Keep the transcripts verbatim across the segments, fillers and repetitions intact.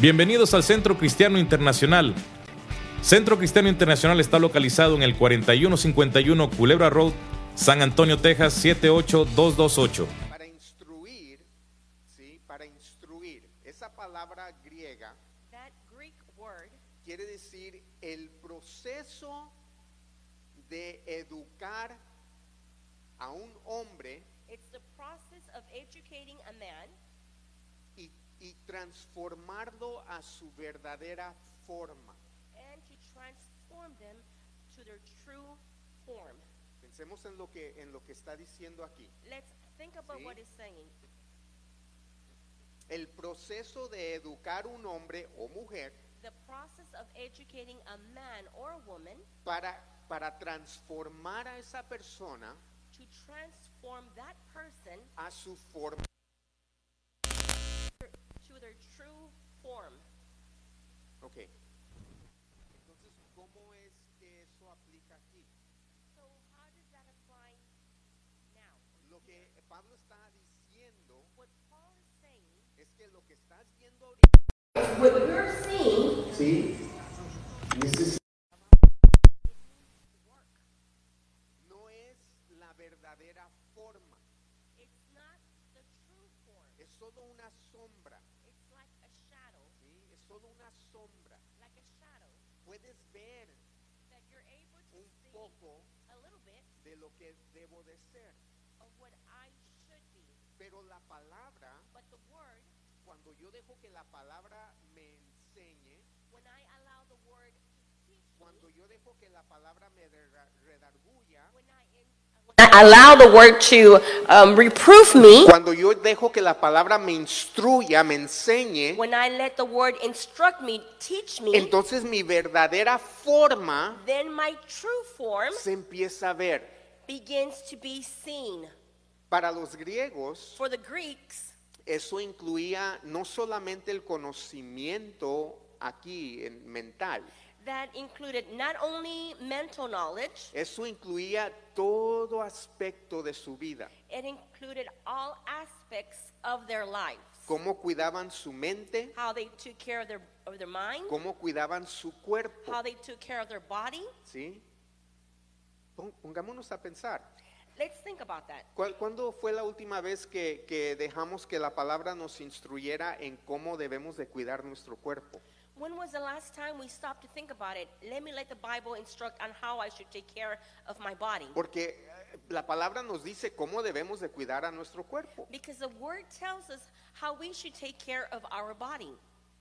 Bienvenidos al Centro Cristiano Internacional. Centro Cristiano Internacional está localizado en el cuarenta y uno cincuenta y uno Culebra Road, San Antonio, Texas siete ocho dos dos ocho. Para instruir, ¿sí? Para instruir, esa palabra griega That Greek word quiere decir el proceso de educar a un hombre it's the process of educating a man y, y transformarlo a su verdadera forma. and to transform them to their true form. Pensemos en lo que en lo que está diciendo aquí. Let's think about Sí. what it's saying. El proceso de educar un hombre o mujer The process of educating a man or a woman para para transformar a esa persona to transform that person a su forma. to their true form. Ok. Entonces, ¿cómo es que eso aplica aquí? So how does that apply now? Lo que Pablo está diciendo What Paul is saying, es que lo que estás viendo ahorita, what you're seeing, ¿sí? Neces- no es la verdadera forma, it's not the true form. es solo una sombra, It's like a shadow, ¿sí? Es solo una sombra. like a shadow Puedes ver that you're able to un see poco a little bit de lo que debo de ser, of what I should be. pero la palabra, But the word, cuando yo dejo que la palabra me enseñe, when I allow the word to teach cuando me, yo dejo que la palabra me reda- redarguya, when I, in, when I allow the word to um, reproof me, cuando yo dejo que la palabra me instruya, me enseñe, when I let the word instruct me, teach me, entonces mi verdadera forma then my true form se empieza a ver. begins to be seen. Para los griegos, For the Greeks, eso incluía no solamente el conocimiento aquí en mental, that included not only mental knowledge, eso incluía todo aspecto de su vida. it included all aspects of their lives. Cómo cuidaban su mente, How they took care of their, of their mind, cómo cuidaban su cuerpo, how they took care of their body. ¿sí? Pon- Pongámonos a pensar. Let's think about that. ¿Cuál- ¿Cuándo fue la última vez que, que dejamos que la palabra nos instruyera en cómo debemos de cuidar nuestro cuerpo? When was the last time we stopped to think about it? Let me let the Bible instruct on how I should take care of my body. Porque eh, la palabra nos dice cómo debemos de cuidar a nuestro cuerpo. Because the word tells us how we should take care of our body.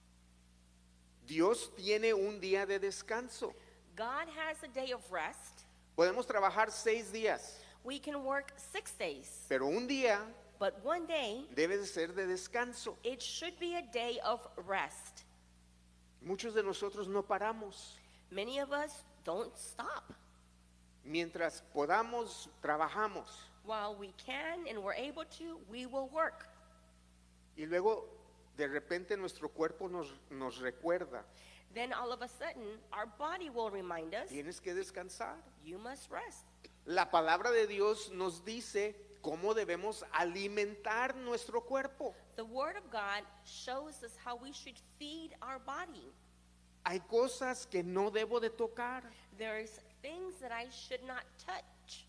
Dios tiene un día de descanso. God has a day of rest. Podemos trabajar seis días, We can work six days. pero un día But one day, debe de ser de descanso. it should be a day of rest. Muchos de nosotros no paramos. Many of us don't stop. Mientras podamos, trabajamos. While we can and we're able to, we will work. Y luego, de repente, nuestro cuerpo nos, nos recuerda. Then all of a sudden, our body will remind us, Tienes que descansar. you must rest. La palabra de Dios nos dice cómo debemos alimentar nuestro cuerpo. The Word of God shows us how we should feed our body. Hay cosas que no debo de tocar. There's things that I should not touch.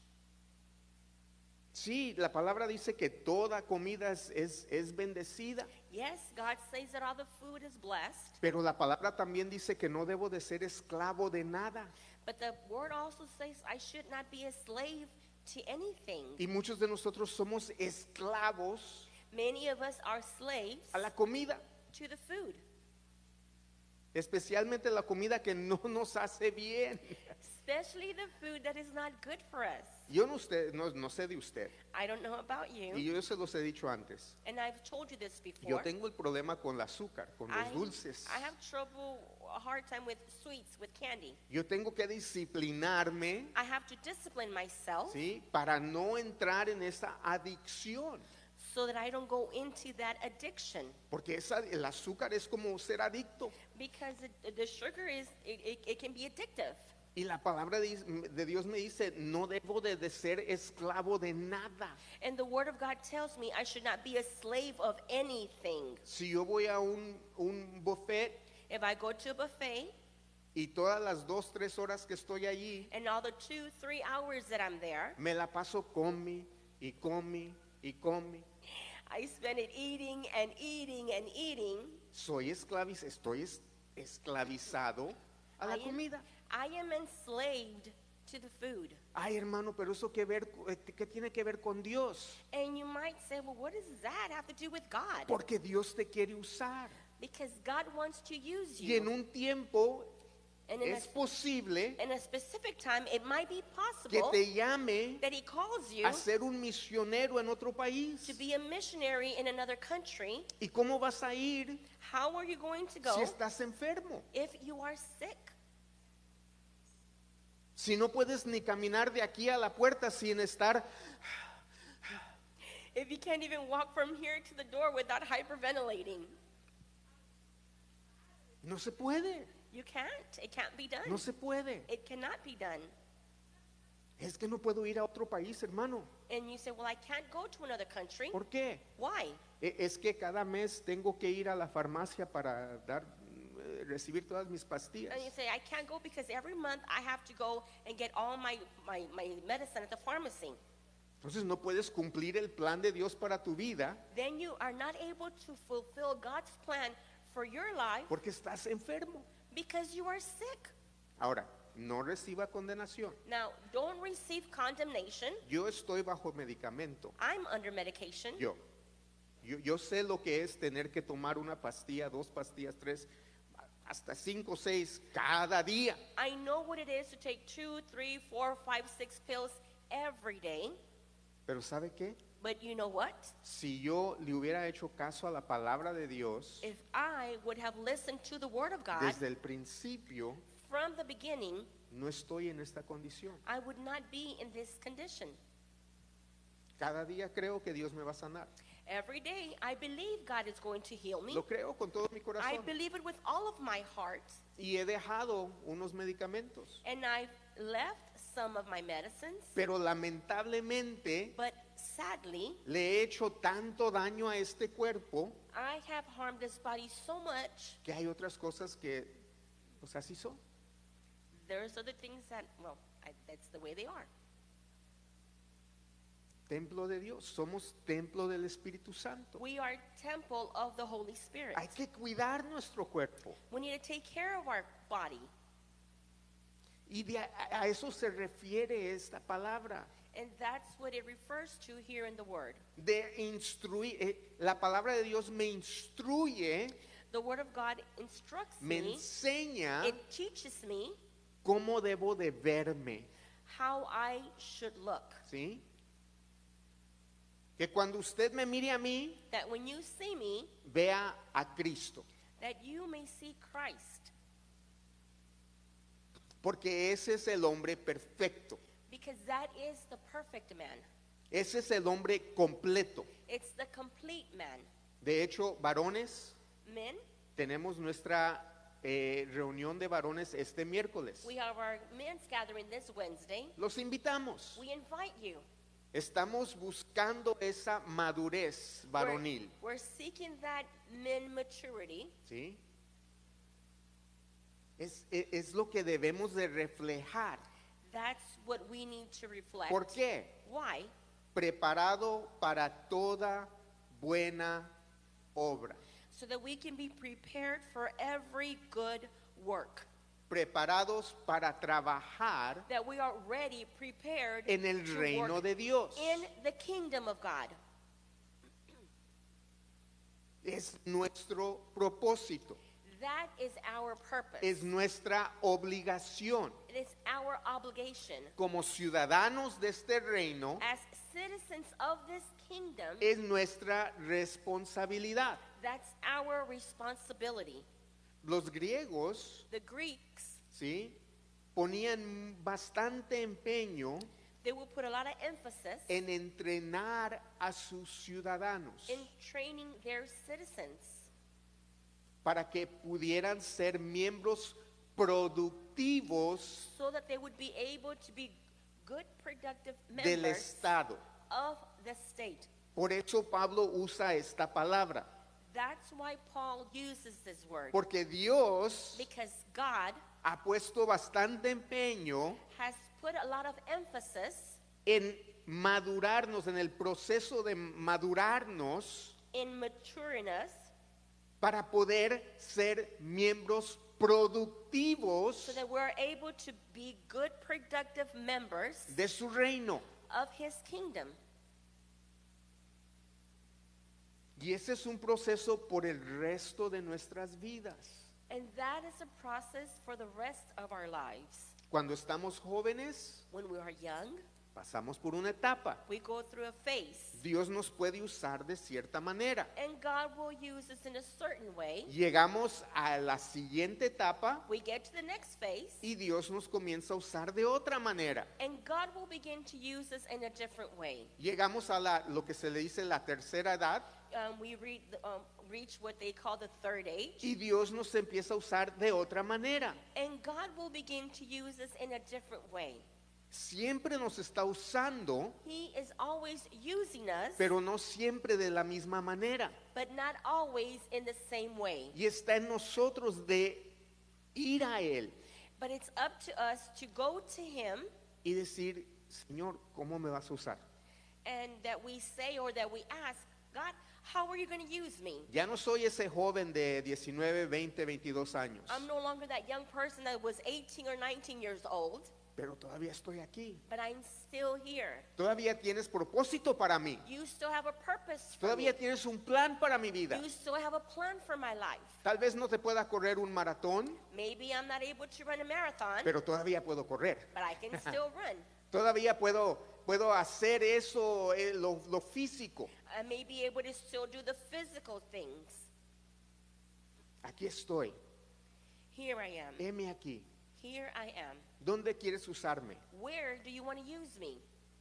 Sí, la palabra dice que toda comida es, es, es bendecida, Yes, God says that all the food is blessed, pero la palabra también dice que no debo de ser esclavo de nada. but the Word also says I should not be a slave to anything. Y muchos de nosotros somos esclavos Many of us are slaves a la comida, to the food, especialmente la comida que no nos hace bien. especially the food that is not good for us. Yo no, usted, no, no sé de usted, I don't know about y you, yo se los he dicho antes. and I've told you this Yo before. tengo el problema con el azúcar, con los I, dulces. I have trouble, a hard time with sweets, with candy. Yo tengo que disciplinarme, I have to discipline myself ¿sí? Para no entrar en esa adicción. so that I don't go into that addiction. Porque esa, el azúcar es como ser adicto. Because it, the sugar is, it, it, it can be addictive. Y la palabra de, de Dios me dice, no debo de, de ser esclavo de nada. And the Word of God tells me I should not be a slave of anything. Si yo voy a un, un buffet If I go to a buffet y todas las dos, tres horas que estoy allí, and all the two, three hours that I'm there, me la paso come y come y come, I spend it eating and eating and eating. soy esclaviz, estoy es- esclavizado a la I am, comida. I am enslaved to the food. Ay, hermano, pero eso qué ver, eh, qué tiene que ver con Dios? And you might say, well, what does that have to do with God? Porque Dios te quiere usar. Because God wants to use Y en you. un tiempo And in es a, posible in a specific time, it might be que possible te llame that He calls you a ser un misionero en otro país. to be a missionary in another country. ¿Y cómo vas a ir How are you going to si go estás enfermo? if you are sick? Si no puedes ni caminar de aquí a la puerta sin estar, If you can't even walk from here to the door without hyperventilating? no se puede, You can't. It can't be done. no se puede. It cannot be done. Es que no puedo ir a otro país, hermano. And you say, well, I can't go to another country. ¿Por qué? Why? E- Es que cada mes tengo que ir a la farmacia para dar, eh, recibir todas mis pastillas. And you say, I can't go because every month I have to go and get all my, my, my medicine at the pharmacy. Entonces no puedes cumplir el plan de Dios para tu vida Then you are not able to fulfill God's plan for your life porque estás enfermo. because you are sick. Ahora, no reciba condenación. Now, don't receive condemnation. Yo estoy bajo medicamento. I'm under medication. Yo, yo, yo sé lo que es tener que tomar una pastilla, dos pastillas, tres, hasta cinco, seis cada día. I know what it is to take two, three, four, five, six pills every day. Pero ¿sabe qué? But you know what? Si yo le hubiera hecho caso a la palabra de Dios If I would have listened to the Word of God desde el principio, from the beginning, no estoy en esta condición. I would not be in this condition. Cada día creo que Dios me va a sanar. Every day, I believe God is going to heal me. Lo creo con todo mi I corazón. believe it with all of my heart. Y he dejado unos medicamentos. And I've left some of my medicines, Pero lamentablemente but sadly, le he hecho tanto daño a este cuerpo I have harmed this body so much. que hay otras cosas que, pues así son. There's other things that, well, I, that's the way they are. Templo de Dios, somos templo del Espíritu Santo. We are temple of the Holy Spirit. Hay que cuidar nuestro cuerpo. We need to take care of our body. Y de a, a eso se refiere esta palabra. And that's what it refers to here in the Word. De instruir, eh, la palabra de Dios me instruye, The Word of God instructs me me, enseña it teaches me cómo debo de verme. how I should look. ¿Sí? Que cuando usted me mire a mí, That when you see me, vea a Cristo. that you may see Christ. Porque ese es el hombre perfecto. Because that is the perfect man. Ese es el hombre completo. It's the complete man. De hecho, varones, Men, tenemos nuestra eh, reunión de varones este miércoles. we have our men's gathering this Wednesday. Los invitamos. We invite you. Estamos buscando esa madurez We're, varonil. we're seeking that men maturity. ¿Sí? Es, es- es lo que debemos de reflejar. That's what we need to reflect. ¿Por qué? Why? Preparado para toda buena obra. So that we can be prepared for every good work. Preparados para trabajar That we are ready, prepared en el to reino work de Dios. in the kingdom of God. Es nuestro propósito. That is our purpose. Es nuestra obligación. It is our obligation Como ciudadanos de este reino, as citizens of this kingdom. es nuestra responsabilidad. That's our responsibility. Los griegos, The Greeks, ¿sí?, ponían bastante empeño they would put a lot of emphasis en entrenar a sus ciudadanos in training their citizens para que pudieran ser miembros productivos productivos so that they would be able to be good, productive del members Estado. of the state. Por eso Pablo usa esta palabra, That's why Paul uses this word. porque Dios Because God ha puesto bastante empeño has put a lot of emphasis en madurarnos, en el proceso de madurarnos in maturing us para poder ser miembros productivos so that we're able to be good, productive members de su reino. of his kingdom. Y ese es un proceso por el resto de nuestras vidas. And that is a process for the rest of our lives. Cuando estamos jóvenes, When we are young, pasamos por una etapa. we go through a phase. Dios nos puede usar de cierta manera. And God will use us in a certain way. Llegamos a la siguiente etapa We get to the next phase. y Dios nos comienza a usar de otra manera. And God will begin to use us in a different way. Llegamos a la, lo que se le dice la tercera edad Um, we read, the- um, reach what they call the third age. y Dios nos empieza a usar de otra manera. And God will begin to use us in a different way. Siempre nos está usando, He is always using us, pero no siempre de la misma manera. but not always in the same way. Y está en nosotros de ir a Él But it's up to us to go to Him y decir, Señor, ¿cómo me vas a usar? and that we say or that we ask, God, how are you going to use me? Ya no soy ese joven de diecinueve, veinte, veintidós años, I'm no longer that young person that was eighteen or nineteen years old, pero todavía estoy aquí. but I'm still here. Todavía tienes propósito para mí. You still have a purpose for me. Todavía tienes un plan para mi vida. You still have a plan for my life. Tal vez no te pueda correr un maratón, Maybe I'm not able to run a marathon, pero todavía puedo correr. but I can still run. Todavía puedo, puedo hacer eso, eh, lo, lo físico. I may be able to still do the physical things. Aquí estoy. Here I am. Heme aquí. Here I am. ¿Dónde quieres usarme? Where do you want to use me?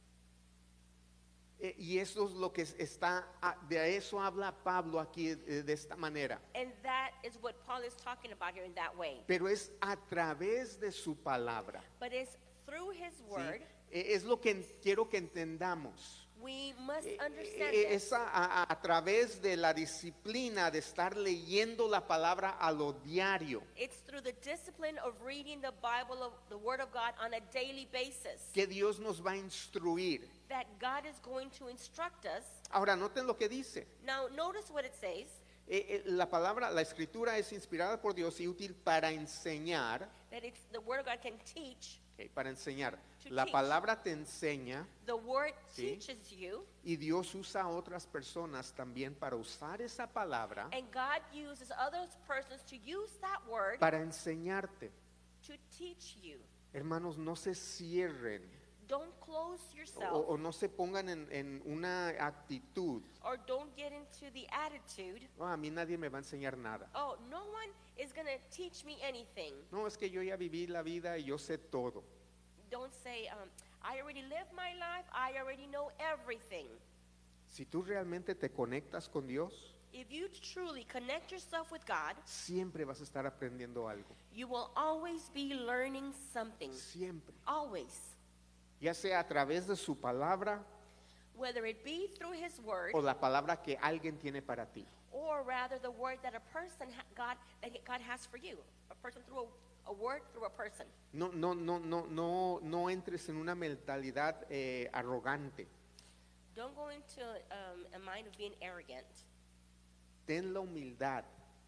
Eh, y eso es lo que está, ah, de eso habla Pablo aquí eh, de esta manera. And that is what Paul is talking about here in that way. Pero es a través de su palabra. But it's through his ¿sí? word. Eh, Es lo que en- quiero que entendamos. We must Eh, understand eh, this. Es a, a- a través de la disciplina de estar leyendo la palabra a lo diario It's through the discipline of reading the Bible, of the Word of God on a daily basis que Dios nos va a instruir. that God is going to instruct us. Ahora, noten lo que dice. Now, notice what it says. Eh, eh, la palabra, la escritura es inspirada por Dios y útil para enseñar. That it's the Word of God can teach. Ok, para enseñar. To La teach. palabra te enseña The Word Sí. teaches you. y Dios usa a otras personas también para usar esa palabra And God uses other persons to use that Word para enseñarte. to teach you. Hermanos, no se cierren Don't close o, yourself o no se pongan en, en una actitud. or don't get into the attitude, No, a mí nadie me va a enseñar nada. oh, no one is going to teach me anything. No, es que yo ya viví la vida y yo sé todo. Don't say, um, I already lived my life, I already know everything. Si tú realmente te conectas con Dios, If you truly connect yourself with God, siempre vas a estar aprendiendo algo. you will always be learning something. Siempre. Always. Ya sea a través de su palabra Whether it be through His Word o la palabra que alguien tiene para ti. or rather the word that a person, ha- God, that God has for you. A person through a, a word through a person. No, no, no, no, no, no entres en una mentalidad eh, arrogante. Don't go into um, a mind of being arrogant. Ten la humildad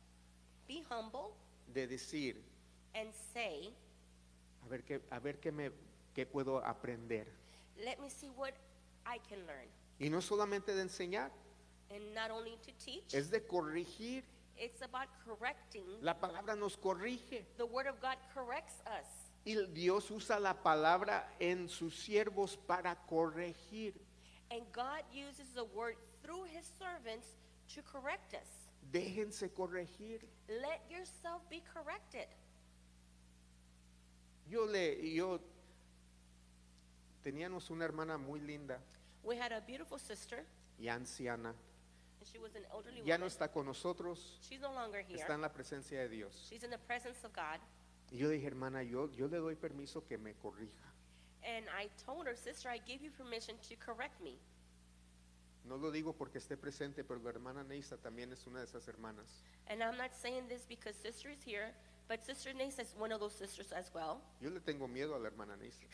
Be humble de decir, and say, a ver qué, a ver qué me, qué puedo aprender. let me see what I can learn. Y no solamente de enseñar, And not only to teach, es de corregir. it's about correcting. La palabra nos corrige. The Word of God corrects us. Y Dios usa la palabra en sus siervos para corregir. And God uses the Word through His servants to correct us. Déjense corregir. Let yourself be corrected. Yo le, yo teníamos una hermana muy linda We had a beautiful sister, y anciana. and she was an elderly Ya no woman. está con nosotros, She's no longer here. está en la presencia de Dios. She's in the presence of God. Y yo dije, hermana, yo, yo le doy permiso que me corrija. And I told her, sister, I give you permission to correct me. No lo digo porque esté presente, pero la hermana Neisa también es una de esas hermanas. And I'm not saying this because sister is here, but sister Nasa is one of those sisters as well. Yo le tengo miedo a la hermana Neisa.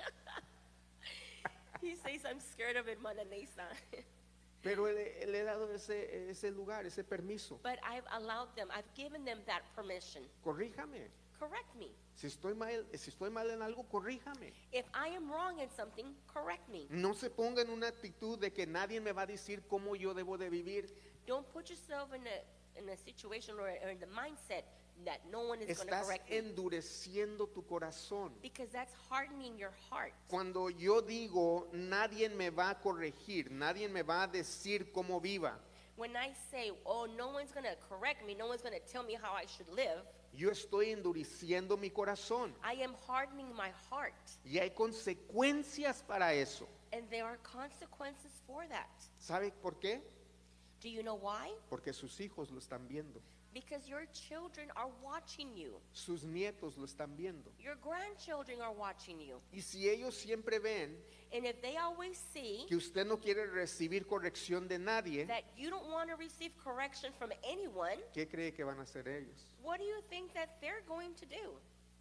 He says, I'm scared of hermana Nasa. Pero le, le he dado ese, ese lugar, ese permiso. But I've allowed them, I've given them that permission. Corríjame. Correct me. Si estoy mal, si estoy mal en algo, corríjame. If I am wrong in something, correct me. No se ponga en una actitud de que nadie me va a decir cómo yo debo de vivir. Don't put yourself in a, in a situation or, or in the mindset that no one is going to Estás correct me. endureciendo tu corazón. Because that's hardening your heart. Cuando yo digo, nadie me va a corregir, nadie me va a decir cómo viva, When I say, oh, no one's going to correct me, no one's going to tell me how I should live, yo estoy endureciendo mi corazón. I am hardening my heart. Y hay consecuencias para eso. And there are consequences for that. ¿Sabe por qué? Do you know why? Porque sus hijos lo están viendo. Because your children are watching you. Sus nietos lo están viendo. Your grandchildren are watching you. Y si ellos siempre ven And if they always see que usted no quiere recibir corrección de nadie, that you don't want to receive correction from anyone, ¿qué cree que van a hacer ellos? what do you think that they're going to do?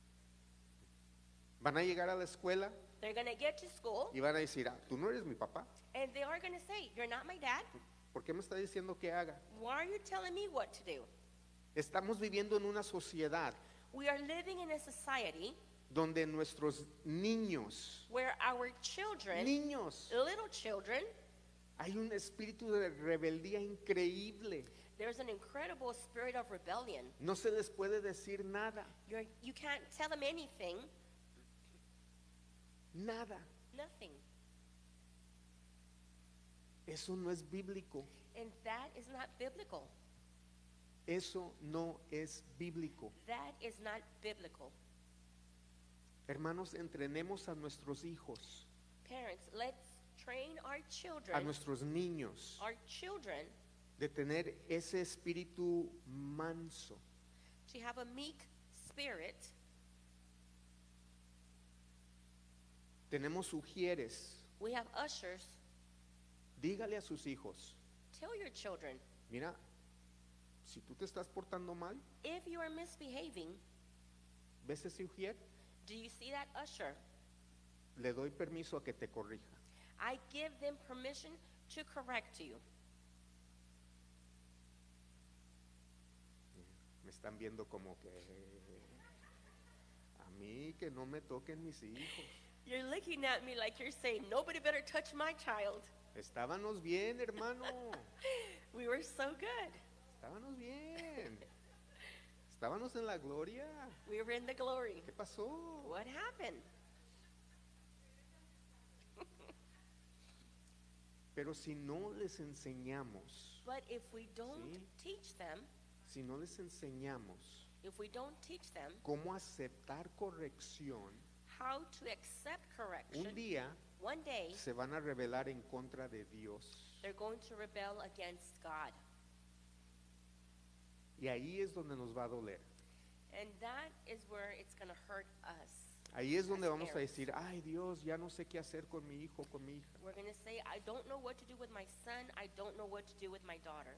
Van a llegar a la escuela They're going to get to school y van a decir, ah, tú no eres mi papá. and they are going to say, you're not my dad. ¿Por qué me está diciendo que haga? Why are you telling me what to do? Estamos viviendo en una sociedad We are living in a society donde nuestros niños, where our children, niños, little children, hay un espíritu de rebeldía increíble. there's an incredible spirit of rebellion. No se les puede decir nada, You're, you can't tell them anything, nada. nothing. Eso no es bíblico. And that is not biblical. Eso no es bíblico. That is not biblical. Hermanos, entrenemos a nuestros hijos, Parents, let's train our a children, nuestros niños, our children, de tener ese espíritu manso. to have a meek spirit. Tenemos ujieres. We have ushers. Dígale a sus hijos, Tell your children, mira, si tú te estás portando mal, if you are misbehaving, ¿ves ese ujier? do you see that usher? Le doy permiso a que te corrija. I give them permission to correct you. Me están viendo como que a mí que no me toquen mis hijos. You're looking at me like you're saying, nobody better touch my child. Estábamos bien, hermano. We were so good. Estábamos bien. Estábamos en la gloria. We were in the glory. ¿Qué pasó? What happened? Pero si no les enseñamos, But if we don't Sí. teach them, si no les enseñamos if we don't teach them cómo aceptar corrección, how to accept correction, un día one day se van a rebelar en contra de Dios. they're going to rebel against God. Y ahí es donde nos va a doler. And that is where it's going to hurt us. Ahí es donde As vamos a parents. decir, ay Dios, ya no sé qué hacer con mi hijo, con mi hija. We're going to say, I don't know what to do with my son. I don't know what to do with my daughter.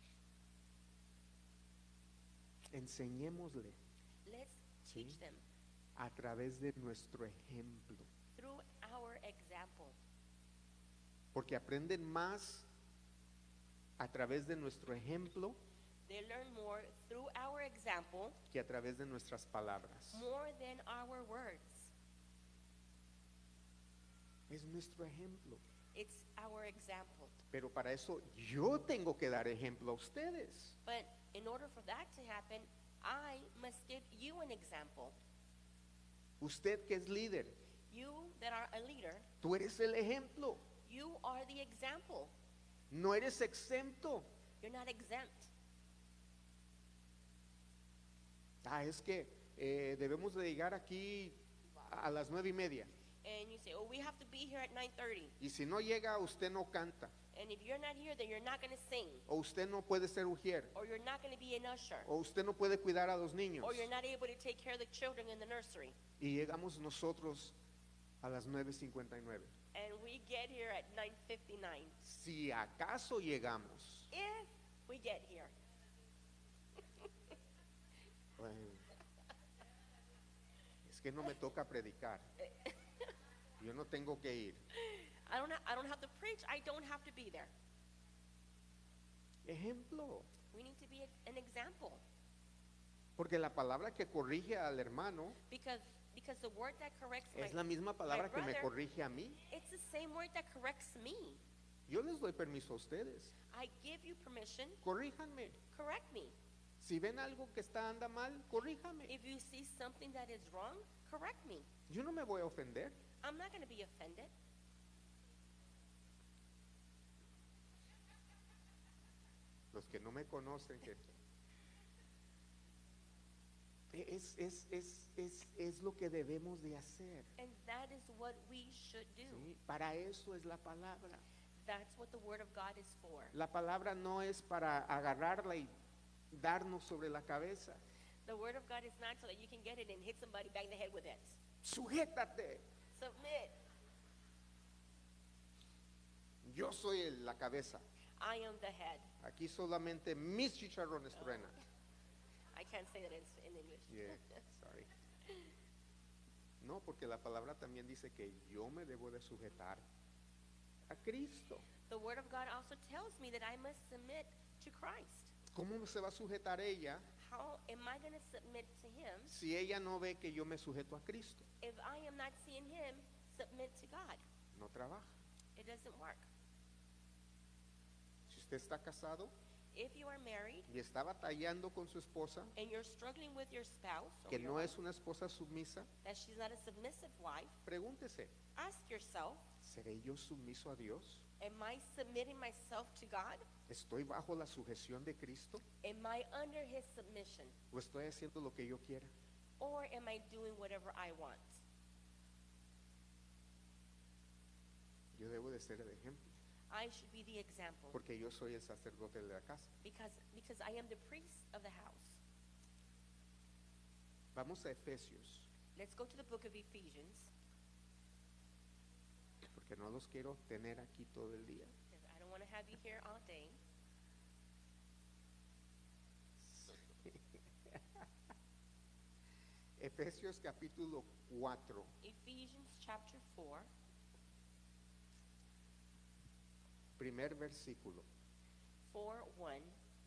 Enseñémosle Let's Sí. teach them a través de nuestro ejemplo. through our example. Porque aprenden más a través de nuestro ejemplo They learn more through our example que a través de nuestras palabras. more than our words. Es nuestro ejemplo. It's our example. Pero para eso yo tengo que dar ejemplo a ustedes. But in order for that to happen, I must give you an example. Usted que es líder, You that are a leader, tú eres el ejemplo. you are the example. No eres exento. You're not exempt. Ah, es que eh, debemos de llegar aquí a las nueve y media. And you say, oh, we have to be here at nine thirty. Y si no llega, usted no canta. And if you're not here, then you're not going to sing, o usted no puede ser ujier, or you're not going to be an usher, o usted no puede cuidar a los niños. or you're not able to take care of the children in the nursery. Y llegamos nosotros a las nueve cincuenta y nueve. And we get here at nine fifty-nine. Si acaso llegamos, If we get here. bueno, es que no me toca predicar. Yo no tengo que ir. I don't, ha- I don't have to preach. I don't have to be there. Ejemplo. We need to be a- an example. Porque la palabra que corrige al hermano Because, because the word that corrects my, es la misma palabra que me brother- corrige a mí. it's the same word that corrects me. Yo les doy permiso a ustedes. I give you permission, Corríjanme. correct me. Si ven algo que está anda mal, corríjame. If you see something that is wrong, correct me. Yo no me voy a ofender. I'm not going to be offended. Los que no me conocen, que es, es, es, es, es lo que debemos de hacer. And that is what we should do. ¿Sí? Para eso es la palabra. That's what the word of God is for. La palabra no es para agarrarla y darnos sobre la cabeza. The word of God is not so that you can get it and hit somebody back in the head with it. Sujétate. Submit. Yo soy el- la cabeza. I am the head. Aquí solamente mis chicharrones truenan. I can't say that in, in English. Yeah, sorry. No, porque la palabra también dice que yo me debo de sujetar a Cristo. The word of God also tells me that I must submit to Christ. ¿Cómo se va a sujetar ella How am I going to submit to him si ella no ve que yo me sujeto a Cristo? if I am not seeing him submit to God? No trabaja. It doesn't work. Si usted está casado If you are married y está batallando con su esposa, and you're struggling with your spouse or que your no wife, es una esposa submisa, that she's not a submissive wife, pregúntese, ask yourself, ¿seré yo sumiso a Dios? am I submitting myself to God? ¿Estoy bajo la sujeción de Cristo? Am I under his submission? ¿O estoy haciendo lo que yo quiera? Or am I doing whatever I want? Yo debo de ser el ejemplo, I should be the example porque yo soy el sacerdote de la casa. because, because I am the priest of the house. Vamos a Efesios, Let's go to the book of Ephesians, porque no los quiero tener aquí todo el día. because I don't want to have you here all day. Efesios capítulo cuatro, Ephesians chapter four, primer versículo. four, one,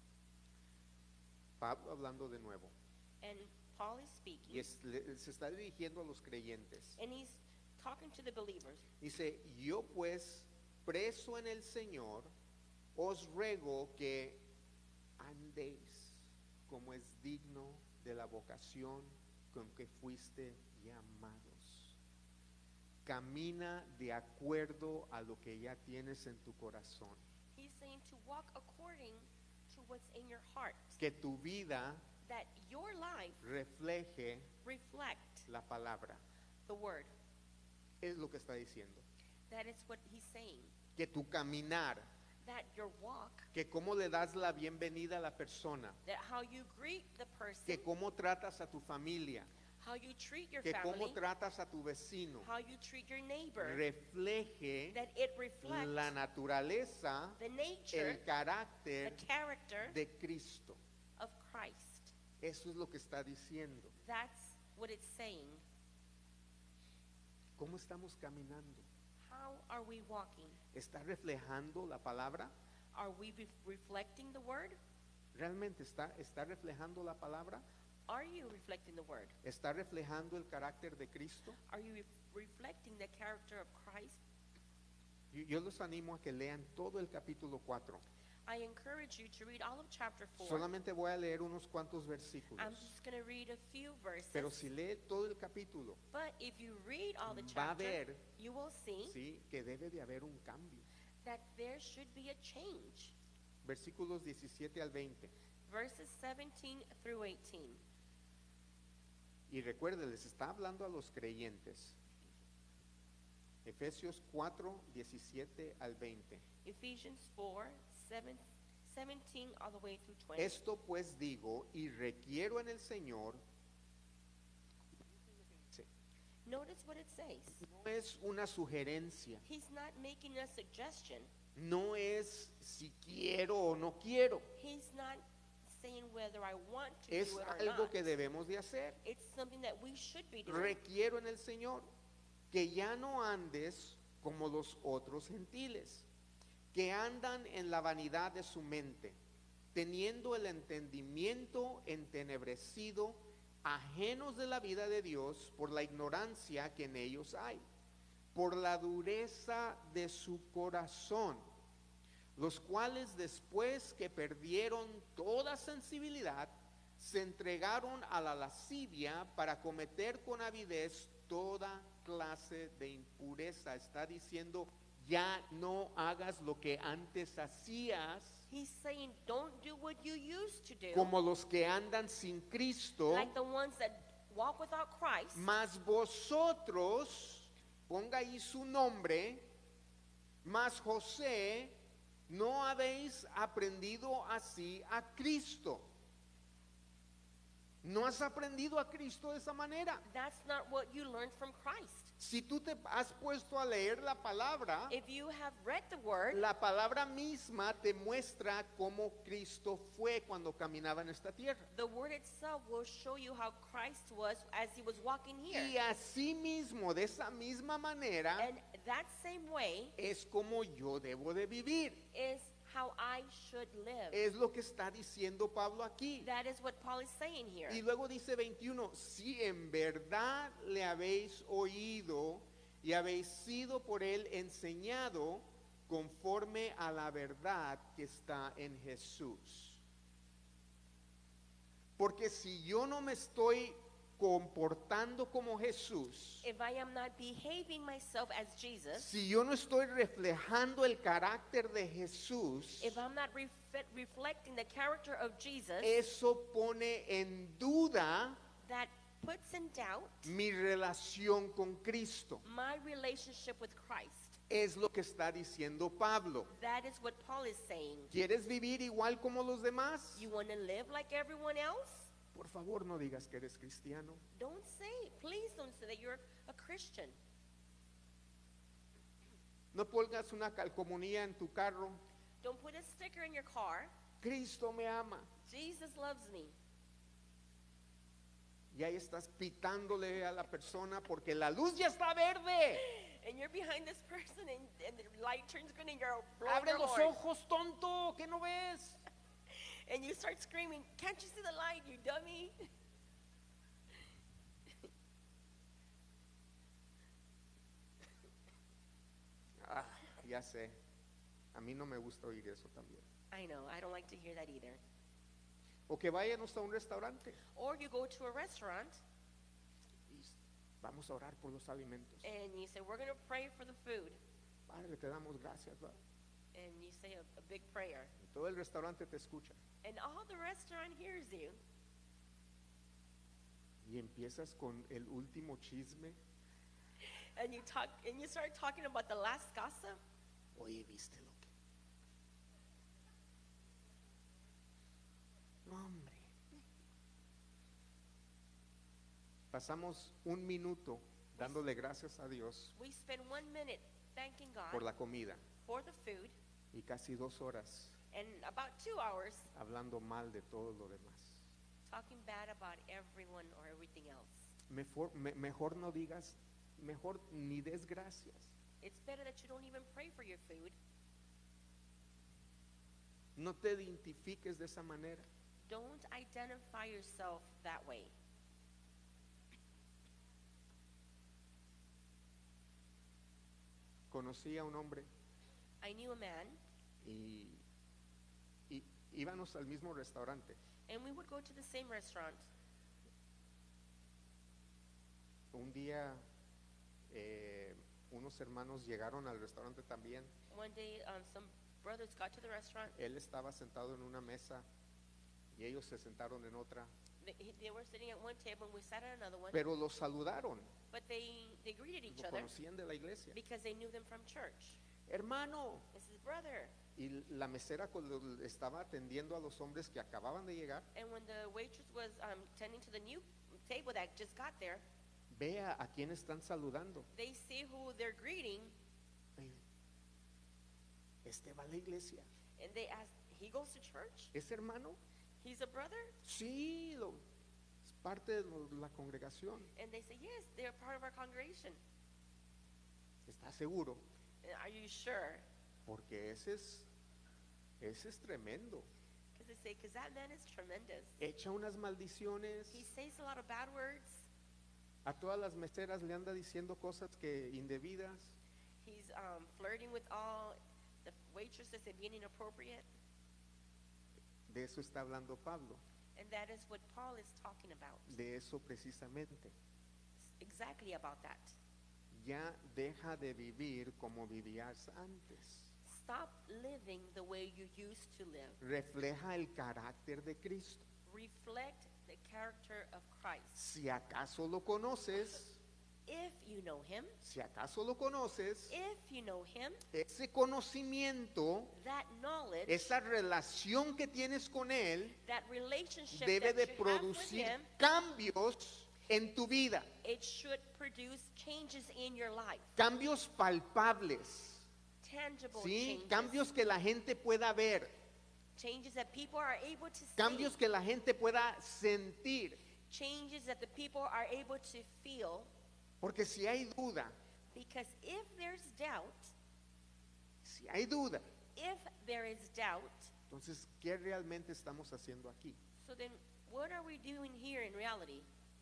Pablo hablando de nuevo. and Paul is Y speaking, es- le- se está dirigiendo a los creyentes. and he's talking to the believers. Dice, yo pues, preso en el Señor, os ruego que andéis como es digno de la vocación con que fuiste llamados. Camina de acuerdo a lo que ya tienes en tu corazón. He's saying to walk according to what's in your heart, Que tu vida that your life refleje reflect la palabra. the word. Es lo que está diciendo. That is what he's saying. Que tu caminar, That your walk, que cómo le das la bienvenida a la persona, that how you greet the person, que cómo tratas a tu familia, how you treat your que cómo family, tratas a tu vecino, how you treat your neighbor, refleje that it reflects la naturaleza, the nature, el carácter the character de Cristo. of Christ. Eso es lo que está diciendo. That's what it's saying. ¿Cómo estamos caminando? How are we walking? ¿Está reflejando la palabra? Are we be- reflecting the word? ¿Realmente está, está reflejando la palabra? Are you reflecting the word? ¿Está reflejando el carácter de Cristo? Are you re- reflecting the character of Christ? Yo, yo los animo a que lean todo el capítulo cuatro. I encourage you to read all of chapter four. Solamente voy a leer unos cuantos I'm versículos. just going to read a few verses. Pero si lee todo el capítulo, But if you read all the va a chapter, ver, you will see sí, que debe de haber un cambio. that there should be a change. Versículos diecisiete al veinte. Verses seventeen through eighteen. Y recuerde, les está hablando a los creyentes. Efesios cuatro, diecisiete al veinte. Ephesians four, seven, seventeen all the way through twenty. Esto pues digo y requiero en el Señor. Sí. Notice what it says. No es una sugerencia, He's not making a suggestion. no es si quiero o no quiero, He's not saying whether I want to es do it or algo not. que debemos de hacer. It's something that we should be doing. Requiero en el Señor que ya no andes como los otros gentiles, que andan en la vanidad de su mente, teniendo el entendimiento entenebrecido, ajenos de la vida de Dios por la ignorancia que en ellos hay, por la dureza de su corazón, los cuales después que perdieron toda sensibilidad, se entregaron a la lascivia para cometer con avidez toda clase de impureza. Está diciendo, ya no hagas lo que antes hacías, He's saying, don't do what you used to do, como los que andan sin Cristo, like the ones that walk without Christ. mas vosotros, ponga ahí su nombre, mas José, no habéis aprendido así a Cristo. No has aprendido a Cristo de esa manera. That's not what you learned from Christ. Si tú te has puesto a leer la palabra, If you have read the word, la palabra misma te muestra cómo Cristo fue cuando caminaba en esta tierra. the word itself will show you how Christ was as he was walking here. Y así mismo, de esa misma manera, And that same way es como yo debo de vivir. is how I should live. Es lo que está diciendo Pablo aquí. That is what Paul is saying here. Y luego dice veintiuno, si en verdad le habéis oído y habéis sido por él enseñado conforme a la verdad que está en Jesús. Porque si yo no me estoy comportando como Jesús, If I am not behaving myself as Jesus, si yo no estoy reflejando el carácter de Jesús, if I'm not ref- reflecting the character of Jesus, eso pone en duda that puts in doubt mi relación con Cristo. my relationship with Christ. Es lo que está diciendo Pablo. That is what Paul is saying. ¿Quieres vivir igual como los demás? You want to live like everyone else? Por favor, no digas que eres cristiano. Don't say, please don't say that you're a Christian. No pongas una calcomanía en tu carro. Don't put a sticker in your car. Cristo me ama. Jesus loves me. Y ahí estás pitándole a la persona porque la luz ya está verde. And you're behind this person and, and the light turns green and you're blowing Abre your los horn. ojos, tonto, ¿qué no ves? And you start screaming, can't you see the light, you dummy? Ah, ya sé. A mí no me gusta oír eso también. I know, I don't like to hear that either. O que vayamos a un restaurante Or you go to a restaurant y vamos a orar por los alimentos. and you say, we're going to pray for the food. Padre, te damos gracias, ¿va? And you say a, a big prayer. Y todo el restaurante te escucha. And all the restaurant hears you. Y empiezas con el último chisme. And you talk and you start talking about the last gossip. Oye, ¿viste lo que? No, hombre. Pasamos un minuto dándole gracias a Dios We spend one minute thanking God por la comida for the food y casi dos horas and about two hours hablando mal de todo lo demás. talking bad about everyone or everything else. Mejor, me- mejor no digas, mejor ni des gracias. It's better that you don't even pray for your food. No te identifiques de esa manera. Don't identify yourself that way. Conocí a un hombre I knew a man, y, y íbamos al mismo restaurante. and we would go to the same restaurant. Un día eh, unos hermanos llegaron al restaurante también. One day, um, some brothers got to the restaurant. Él estaba sentado en una mesa y ellos se sentaron en otra. They, they were sitting at one table and we sat at another one, pero los saludaron, but they, they greeted each lo other conocían de la iglesia. because they knew them from church. Hermano, This is brother. y la mesera cuando estaba atendiendo a los hombres que acababan de llegar, And when the waitress was um, tending to the new table that just got there, vea a quién están saludando. they see who they're greeting, Este va a la iglesia. and they ask, he goes to church? ¿Es hermano? He's a brother? Sí, lo- es parte de lo- la congregación. And they say, yes, they're part of our congregation. ¿Está seguro? And are you sure? Porque ese es, ese es tremendo. Because they say, because that man is tremendous. Echa unas maldiciones. He says a lot of bad words. A todas las meseras le anda diciendo cosas que indebidas. He's um, flirting with all the waitresses and being inappropriate. De eso está hablando Pablo. And that is what Paul is talking about. De eso precisamente. Exactly about that. Ya deja de vivir como vivías antes. Stop living the way you used to live. Refleja el carácter de Cristo. Reflect the character of Christ. Si acaso lo conoces, If you know him, si acaso lo conoces, if you know him, ese conocimiento, that knowledge, esa relación que tienes con Él, that relationship debe that de you have with producir him, cambios en tu vida, it should produce changes in your life. cambios palpables, Tangible ¿sí? changes. Cambios que la gente pueda ver, Changes that people are able to see. cambios que la gente pueda sentir, Changes that the people are able to feel. porque si hay duda, Because if there's doubt, si hay duda, if there is doubt, entonces, ¿qué realmente estamos haciendo aquí? so then what are we doing here in reality?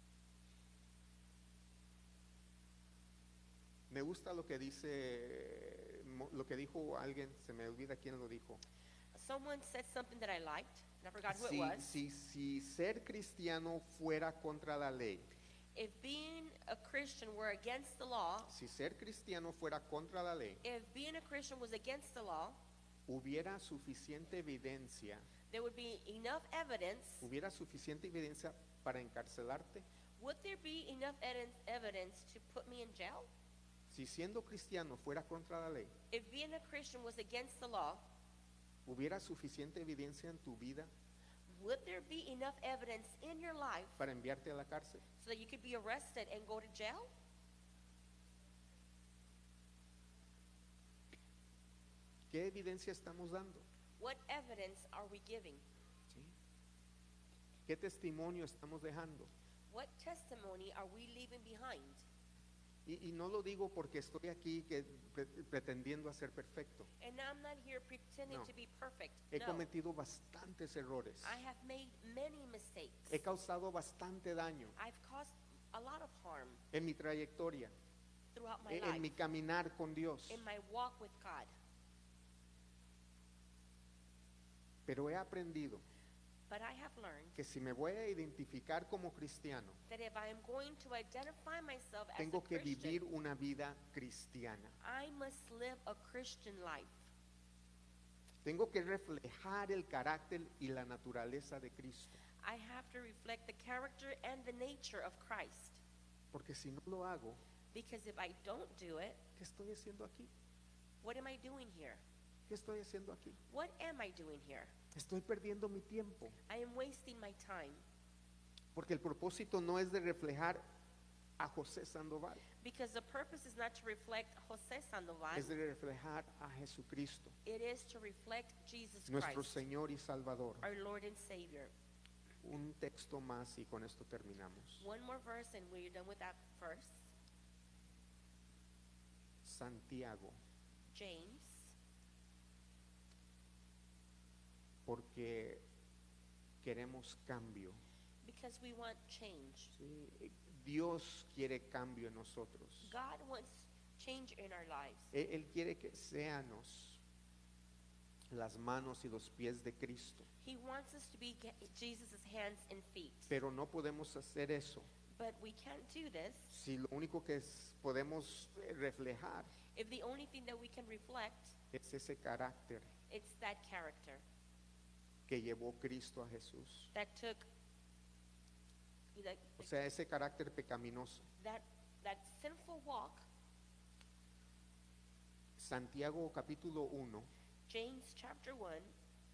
Me gusta lo que dice, mo- lo que dijo alguien, se me olvida quién lo dijo. Someone said something that I liked, and I forgot who Si, it was. si, si ser cristiano fuera contra la ley, If being a Christian were against the law, si ser cristiano fuera contra la ley, if being a Christian was against the law, hubiera suficiente evidencia, there would be enough evidence. hubiera suficiente evidencia para encarcelarte. Would there be enough eden- evidence to put me in jail? Si siendo cristiano fuera contra la ley, If being a Christian was against the law, hubiera suficiente evidencia en tu vida would there be enough evidence in your life para enviarte a la cárcel. so that you could be arrested and go to jail? ¿Qué evidencia estamos dando? What evidence are we giving? ¿Sí? ¿Qué testimonio estamos dejando? What testimony are we leaving behind? Y, y no lo digo porque estoy aquí que, pre- pretendiendo hacer perfecto. And I'm not here pretending No. to be perfect. He No. cometido bastantes errores. I have made many mistakes. He causado bastante daño I've caused a lot of harm en mi trayectoria, throughout my en, life, en mi caminar con Dios. in my walk with God. Pero he aprendido But I have learned que si me voy a identificar como cristiano, that if I am going to identify myself as a tengo que Christian, vivir una vida cristiana. I must live a Christian life. Tengo que reflejar el carácter y la naturaleza de Cristo. I have to reflect the character and the nature of Christ. Porque si no lo hago, Because if I don't do it, ¿qué estoy haciendo aquí? what am I doing here? ¿Qué estoy haciendo aquí? What am I doing here? Estoy perdiendo mi tiempo. I am wasting my time. Porque el propósito no es de reflejar a José Sandoval, Because the purpose is not to reflect José Sandoval. es de reflejar a Jesucristo, It is to reflect Jesus nuestro Christ, Señor y Salvador. our Lord and Savior. Un texto más y con esto terminamos. One more verse and we're done with that verse. Santiago, James, porque queremos cambio. because we want change. ¿Sí? Dios quiere cambio en nosotros. God wants change in our lives. Él, Él quiere que seamos las manos y los pies de Cristo. He wants us to be Jesus' hands and feet. Pero no podemos hacer eso But we can't do this si lo único que es- podemos eh, reflejar if the only thing that we can reflect es ese carácter it's that character que llevó Cristo a Jesús. that took be that, O sea, ese carácter pecaminoso. that, that sinful walk. Santiago capítulo uno, James chapter one,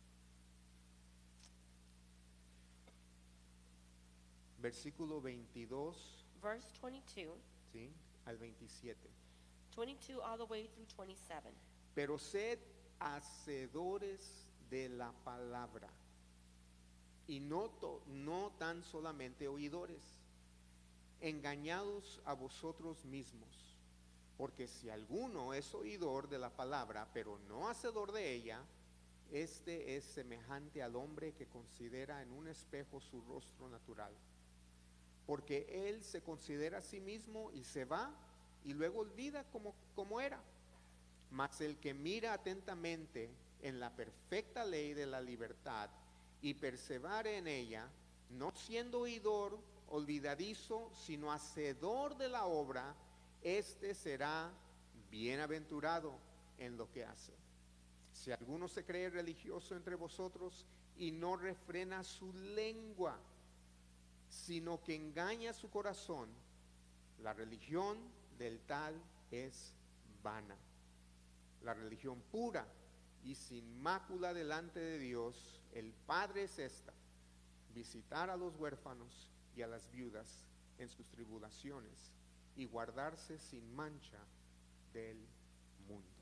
versículo veintidós, verse twenty-two, ¿sí?, al veintisiete. twenty-two all the way through twenty-seven. Pero sed hacedores de la palabra y no, to- no tan solamente oidores, engañados a vosotros mismos. Porque si alguno es oidor de la palabra, pero no hacedor de ella, este es semejante al hombre que considera en un espejo su rostro natural. Porque él se considera a sí mismo y se va y luego olvida como, como era. Mas el que mira atentamente en la perfecta ley de la libertad y persevere en ella, no siendo oidor olvidadizo, sino hacedor de la obra, este será bienaventurado en lo que hace. Si alguno se cree religioso entre vosotros y no refrena su lengua, sino que engaña su corazón, la religión del tal es vana. La religión pura y sin mácula delante de Dios, el Padre, es esta: visitar a los huérfanos y a las viudas en sus tribulaciones y guardarse sin mancha del mundo.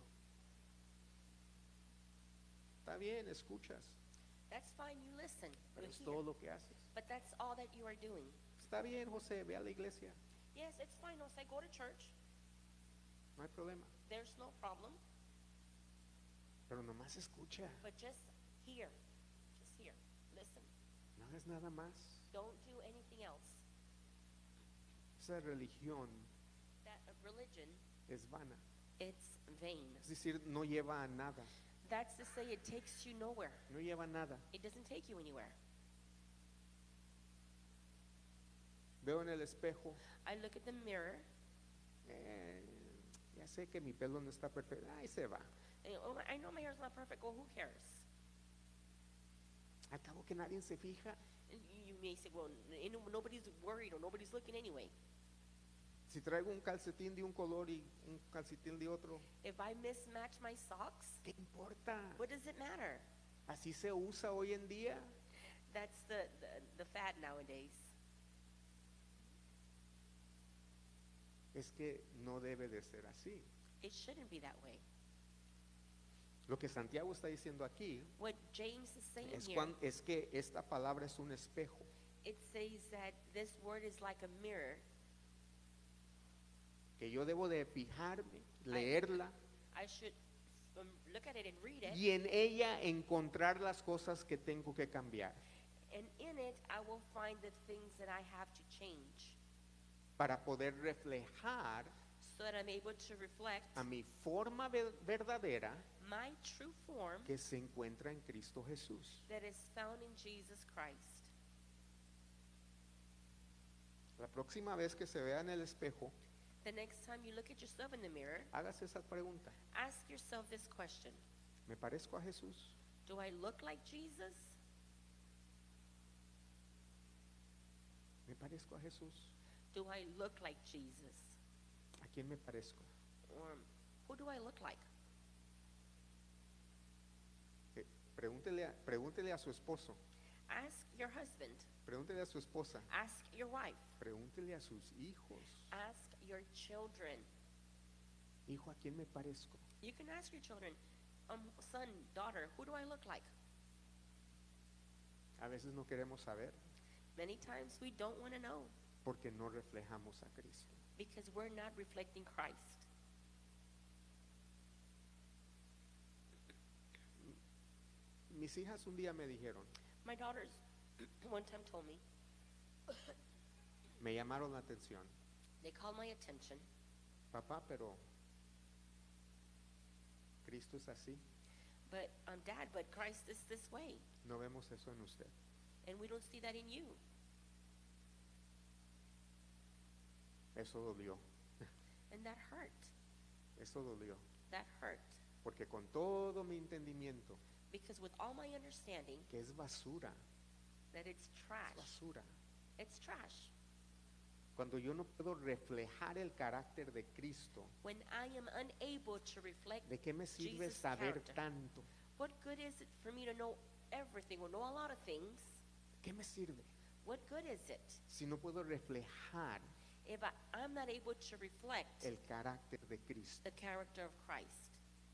Está bien, escuchas, That's fine, you listen, pero you es hear. todo lo que haces. But that's all that you are doing. Está bien, José, ve a la iglesia, Yes, it's fine, Jose, go to church. no hay problema, There's no problem. pero nomás escucha, But just hear. Just hear. Listen. no hagas nada más. Don't do anything else. Esa religión That uh, religion, es vana, it's vain. es decir, no lleva a nada, That's to say it takes you nowhere. no lleva a nada. It doesn't take you anywhere. Veo en el espejo, I look at the mirror. eh, ya sé que mi pelo no está perfecto, ahí se va. And, oh, I know my hair's not perfect. Well, who cares? Al cabo que nadie se fija. And you, you may say, well, n- n- nobody's worried or nobody's looking anyway. Si traigo un calcetín de un color y un calcetín de otro, If I mismatch my socks, ¿qué importa? what does it matter? Así se usa hoy en día. That's the, the, the fad nowadays. Es que no debe de ser así. It shouldn't be that way. Lo que Santiago está diciendo aquí What James is saying es, here, cuan- es que esta palabra es un espejo. it says that this word is like a mirror. Que yo debo de fijarme, leerla I should um, look at it and read it, y en ella encontrar las cosas que tengo que cambiar and in it I will find the things that I have to change para poder reflejar so that I'm able to reflect a mi forma ver- verdadera my true form que se encuentra en Cristo Jesús. that is found in Jesus Christ. La próxima vez que se vea en el espejo, The next time you look at yourself in the mirror, hágase esa pregunta. ask yourself this question. ¿Me parezco a Jesús? Do I look like Jesus? ¿Me parezco a Jesús? Do I look like Jesus? ¿A quién me parezco? Or who do I look like? Eh, pregúntele, a, pregúntele a su esposo, Ask your husband. pregúntele a su esposa, Ask your wife. pregúntele a sus hijos. Ask your children. Hijo, ¿a quién me parezco? You can ask your children, um, son, daughter, who do I look like? A veces no queremos saber Many times we don't want to know porque no reflejamos a Cristo. because we're not reflecting Christ. Mis hijas un día me dijeron, My daughters one time told me, me llamaron la atención, they called my attention, papá, pero Cristo es así, but um, Dad, but Christ is this way, no vemos eso en usted. and we don't see that in you. Eso dolió, And that hurt. eso dolió, That hurt. porque con todo mi entendimiento, Because with all my understanding que es basura, that it's es trash, basura, it's trash. Cuando yo no puedo reflejar el carácter de Cristo, when I am unable to reflect ¿de qué me sirve Jesus' saber character, tanto? what good is it for me to know everything or know a lot of things? ¿Qué me sirve What good is it si no puedo reflejar if I, I'm not able to reflect el carácter de Cristo? the character of Christ?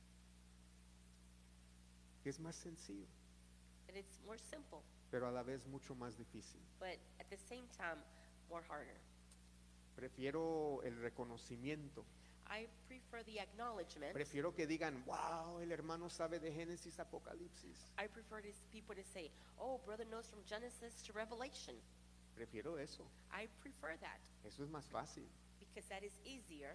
Que es más sencillo, And it's more simple, pero a la vez mucho más difícil. but at the same time, more harder. Prefiero el reconocimiento. I prefer the acknowledgement. Prefiero que digan, wow, el hermano sabe de Génesis, Apocalipsis. I prefer this, people to say, oh, brother knows from Genesis to Revelation. Prefiero eso. I prefer that Eso es más fácil. because that is easier.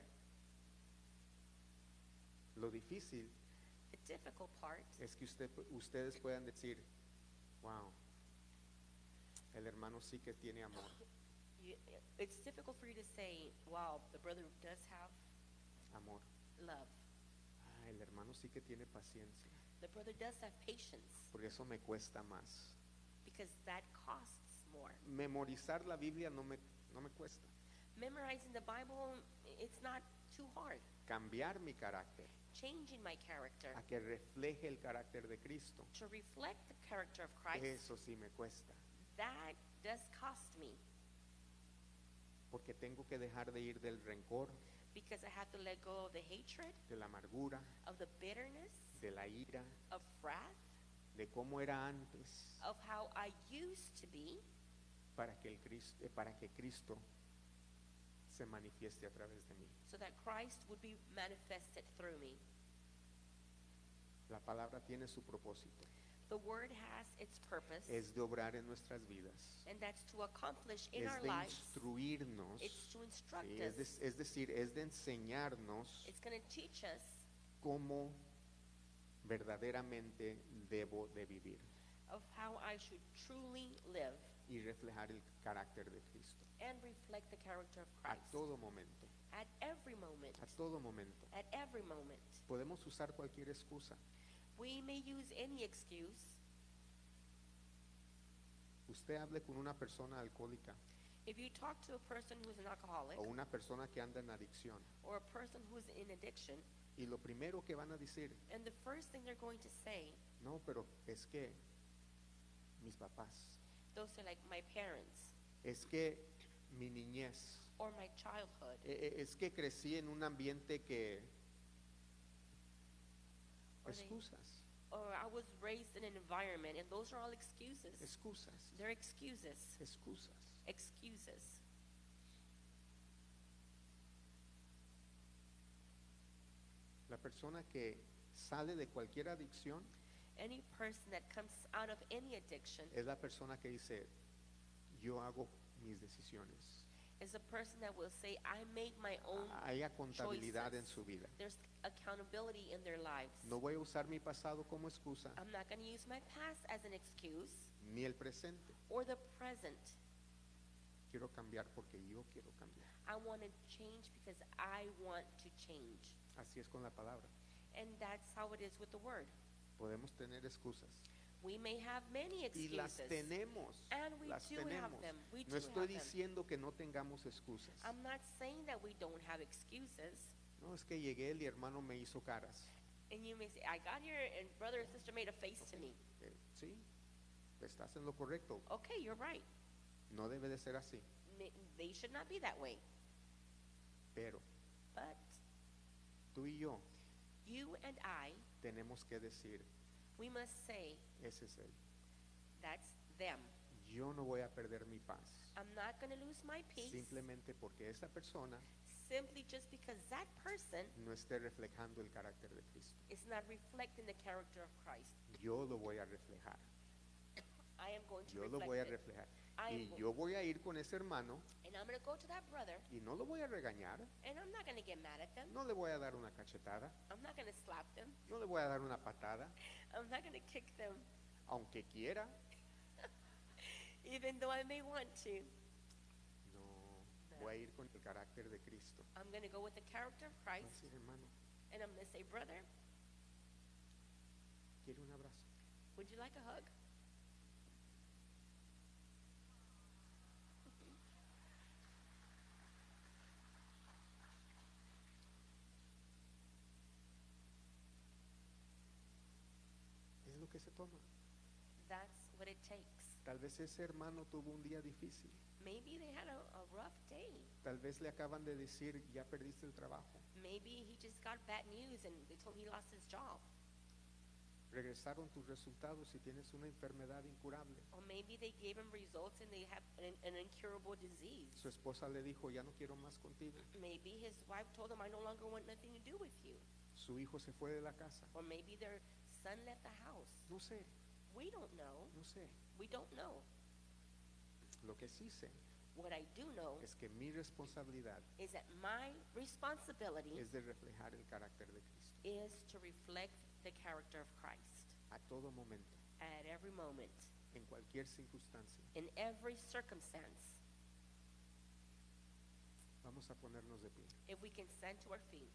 Lo difícil The difficult part es que usted, ustedes puedan decir, wow, el hermano sí que tiene amor. You, it's difficult for you to say, wow, the brother does have Amor. love. Ah, el hermano sí que tiene paciencia. The brother does have patience Porque eso me cuesta más. because that costs more. Memorizar la Biblia no me, no me cuesta. Memorizing the Bible, it's not too hard. Cambiar mi carácter Changing my character a que refleje el carácter de Cristo, to reflect the character of Christ, eso sí me cuesta. that does cost me Porque tengo que dejar de ir del rencor, because I have to let go of the hatred, de la amargura, of the bitterness, de la ira, of wrath, de cómo era antes, of how I used to be, para que, el Cristo, eh, para que Cristo se manifieste a través de mí. so that Christ would be manifested through me. La palabra tiene su propósito, The word has its purpose, es de obrar en nuestras vidas, and that's to accomplish in es our de lives. instruirnos, It's to instruct sí, es, us. de- es decir, es de enseñarnos It's going to teach us cómo verdaderamente debo de vivir of how I should truly live y reflejar el carácter de Cristo and reflect the character of a Christ todo momento, at every moment. a todo momento. At every moment. Podemos usar cualquier excusa. We may use any excuse. Usted hable con una persona alcohólica If you talk to a person who's an alcoholic o una persona que anda en adicción or a person who's in addiction, y lo primero que van a decir, and the first thing they're going to say, no, pero es que mis papás, they'll say like my parents es que mi niñez, or my childhood, e- e- es que crecí en un ambiente que... Or they- Excusas, or I was raised in an environment, and those are all excuses. excusas, They're excuses. excusas. Excuses. La persona que sale de cualquier adicción Any person that comes out of any addiction es la persona que dice, yo hago mis decisiones. is a person that will say, I make my own Haya contabilidad en choices. su vida. There's accountability in their lives. No voy a usar mi pasado como excusa, I'm not going to use my past as an excuse ni el presente. or the present. Quiero cambiar porque yo quiero cambiar. I want to change because I want to change. Así es con la palabra. And that's how it is with the word. Podemos tener excusas. We may have many Y excuses. las tenemos. And we Las do have tenemos. them. We No do estoy have them. diciendo que no tengamos excusas. I'm not saying that we don't have excuses. No, es que llegué y el hermano me hizo caras. And you may say, I got here and brother or sister made a face to me. Eh, sí, estás en lo correcto. Okay, you're right. No debe de ser así. May- They should not be that way. Pero But tú y yo you and I, tenemos que decir, we must say, ese es él. that's them. Yo no voy a perder mi paz. I'm not going to lose my peace Simplemente porque esa persona simply just because that person no esté reflejando el carácter de Cristo. is not reflecting the character of Christ. Yo lo voy a reflejar. I am going to Yo lo reflect voy a it. reflejar. I Y am go- yo voy a ir con ese hermano And I'm going to go to that brother, y no lo voy a regañar. and I'm not going to get mad at them. No le voy a dar una cachetada. I'm not going to slap them. No le voy a dar una patada. I'm not going to kick them, Aunque quiera. even though I may want to. No. Voy a ir con el carácter de Cristo. I'm going to go with the character of Voy a Christ, decir, hermano, and I'm going to say, brother, ¿quiere un abrazo? would you like a hug? que se toma. That's what it takes. Tal vez ese hermano tuvo un día difícil. Maybe they had a, a rough day. Tal vez le acaban de decir, ya perdiste el trabajo. Maybe he just got bad news and they told him he lost his job. Regresaron tus resultados y tienes una enfermedad incurable. Or maybe they gave him results and they have an, an incurable disease. Su esposa le dijo, ya no quiero más contigo. Maybe his wife told him, I no longer want nothing to do with you. Su hijo se fue de la casa. Or maybe their son left the house. No sé, We don't know. no sé. We don't know. Lo que sí sé What I do know es que mi responsabilidad is that my responsibility es de reflejar el carácter de Cristo is to reflect the character of Christ a todo momento, at every moment, en cualquier circunstancia. in every circumstance. Vamos a ponernos de pie. If we can stand to our feet,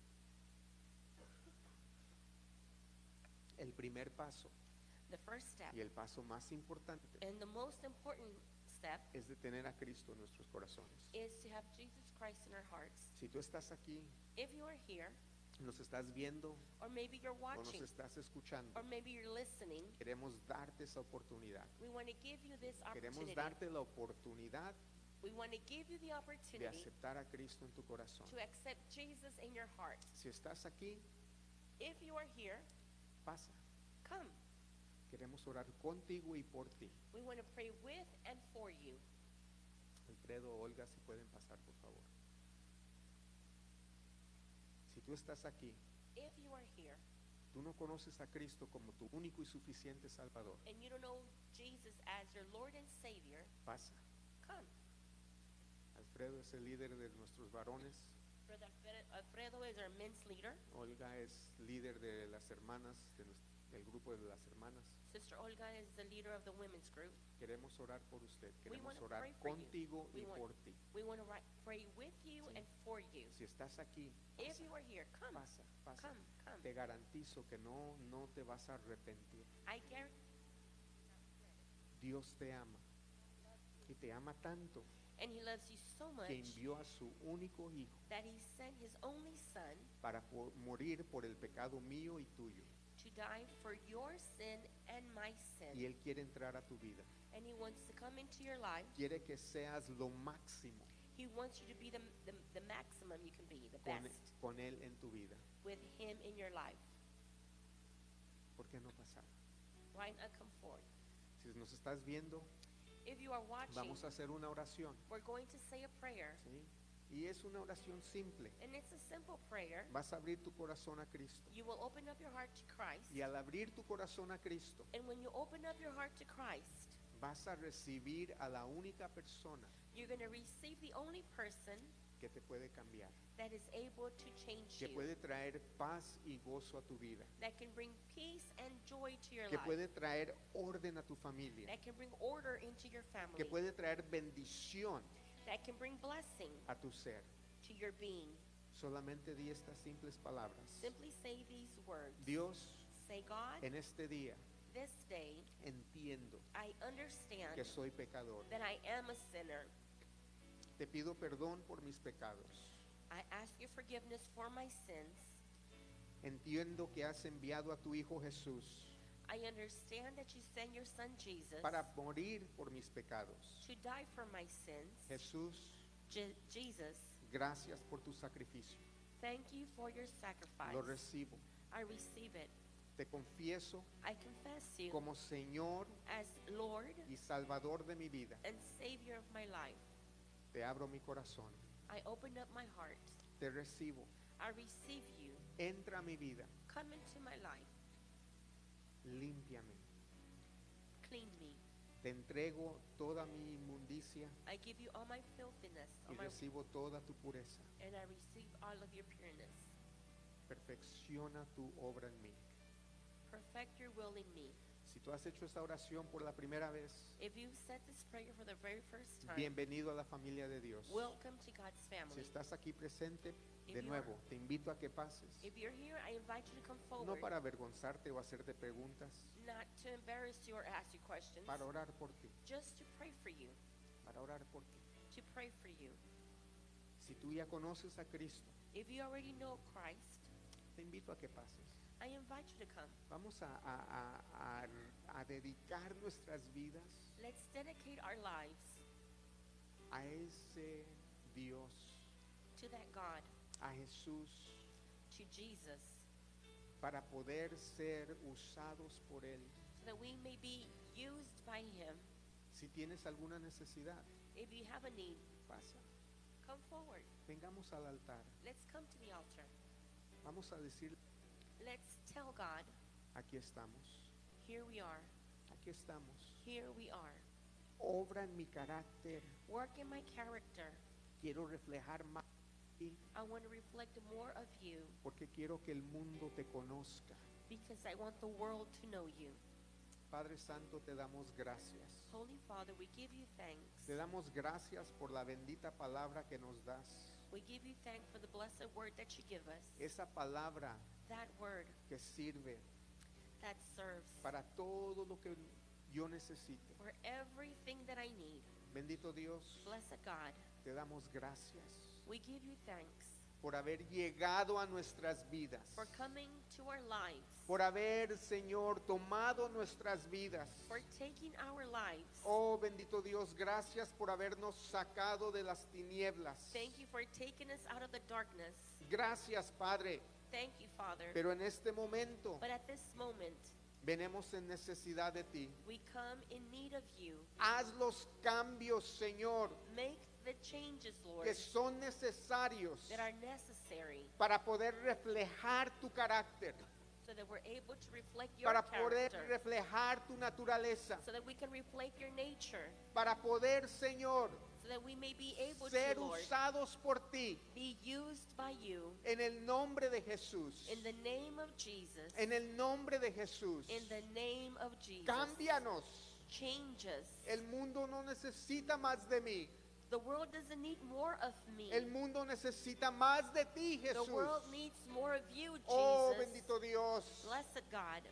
El primer paso the first step y el paso más importante and the most important step es de tener a Cristo en nuestros corazones. is to have Jesus Christ in our hearts. Si tú estás aquí, If you are here, nos estás viendo or maybe you're o nos watching, estás escuchando, or maybe you're listening, queremos darte esa oportunidad. we want to give you this Queremos opportunity. darte la oportunidad We want to give you the de opportunity aceptar a Cristo en tu corazón. to accept Jesus in your heart. Si estás aquí, If you are here, pasa. come. Queremos orar contigo y por ti. We want to pray with and for you. Alfredo, Olga, si pueden pasar, por favor. Si tú estás aquí, If you are here tú no conoces a Cristo como tu único y suficiente Salvador, and you don't know Jesus as your Lord and Savior, pasa. come. Alfredo es el líder de nuestros varones. Brother Alfredo- Alfredo is our men's leader. Olga es líder de las hermanas, de nues- del grupo de las hermanas. Sister Olga is the leader of the women's group. Queremos orar por usted. We Queremos want to orar pray for you. contigo We y want- por ti. We want to ri- pray with you Sí. and for you. Si estás aquí, If you are here, come. pasa, pasa. Come, come. Te garantizo que no, no te vas a arrepentir. I guarantee Dios te ama y te ama tanto and he loves you so much que envió a su único hijo that he sent his only son para por- morir por el pecado mío y tuyo. to die for your sin and my sin. Y él quiere entrar a tu vida. And he wants to come into your life. Quiere que seas lo máximo He wants you to be the, the, the maximum you can be, the con, best, con él en tu vida. with him in your life. ¿Por qué no pasar? Why not come forward? Si nos estás viendo, If you are watching, vamos a hacer una oración. we're going to say a prayer. ¿Sí? Y es una oración simple. And it's a simple prayer. Vas a abrir tu corazón a Cristo. You will open up your heart to Christ. Y al abrir tu corazón a Cristo, And when you open up your heart to Christ, vas a recibir a la única persona you're going to receive the only person que te puede cambiar, that is able to change que you, puede traer paz y gozo a tu vida, that can bring peace and joy to your que life, puede traer orden a tu familia, that can bring order into your family, que puede traer bendición that can bring blessing a tu ser. to your being. Solamente di estas simples palabras. Simply say these words. Dios, Say, God, en este día this day entiendo I understand que soy pecador. that I am a sinner. Te pido perdón por mis pecados. I ask you forgiveness for my sins. Entiendo que has enviado a tu Hijo Jesús I understand that you sent your son Jesus para morir por mis pecados. to die for my sins. Jesús, Je- Jesus, gracias por tu sacrificio. thank you for your sacrifice. Lo recibo. I receive it. Te confieso I confess you como Señor as Lord y Salvador de mi vida. and Savior of my life. Te abro mi corazón. I open up my heart. Te recibo. I receive you. Entra a mi vida. Come into my life. Límpiame. Clean me. Te entrego toda mi inmundicia I give you all my filthiness, all y my, recibo toda tu pureza. and I receive all of your pureness. Perfecciona tu obra en mí. Perfect your will in me. Si tú has hecho esta oración por la primera vez, If you said this prayer for the very first time, bienvenido a la familia de Dios. welcome to God's Si family. estás aquí presente, If de you nuevo, te invito a que pases. If you're here, I invite you to come No forward, para avergonzarte o hacerte preguntas, not to embarrass you or ask you questions, para orar por ti, just to pray for you, para orar por ti. to pray for you. Si tú ya conoces a Cristo, If you already know Christ, te invito a que pases. I invite you to come. Vamos a, a, a, a, a dedicar nuestras vidas Let's dedicate our lives a ese Dios, to that God, a Jesús, to Jesus, para poder ser usados por Él. so that we may be used by Him. Si tienes alguna necesidad, If you have a need, pasa. come forward. Vengamos al altar. Let's come to the altar. Vamos a decir, Let's tell God, aquí estamos, here we are, aquí estamos. here we are. Obra en mi carácter. Work in my character. Quiero reflejar más de ti, I want to reflect more of you porque quiero que el mundo te conozca. because I want the world to know you. Padre Santo, te damos gracias. Holy Father, we give you thanks. Te damos gracias por la bendita palabra que nos das. We give you thanks for the blessed word that you give us. Esa palabra That word que sirve that serves para todo lo que yo necesite. for everything that I need. Bendito Dios, Blessed God, te damos gracias we give you thanks por haber llegado a nuestras vidas. for coming to our lives, Por haber, Señor, tomado nuestras vidas. for taking our lives. Oh, bendito Dios, gracias por habernos sacado de las tinieblas. Thank you for taking us out of the darkness. Gracias, Padre. Thank you, Father. Pero en este momento But at this moment, venimos en necesidad de ti. we come in need of you. Haz los cambios, Señor, Make the changes, Lord, que son necesarios that are necessary para poder reflejar tu carácter, so that we're able to reflect your para poder character, reflejar tu naturaleza, so that we can reflect your nature, para poder, Señor, so that we may be able ser to, Lord, usados por ti. be used by you En el nombre de Jesús. in the name of Jesus. En el nombre de Jesús. In the name of Jesus. Cámbianos. Change us. El mundo no necesita más de mí. The world doesn't need more of me. El mundo necesita más de ti, The Jesús. world needs more of you, Jesus. Oh, bendito Dios. Blessed God,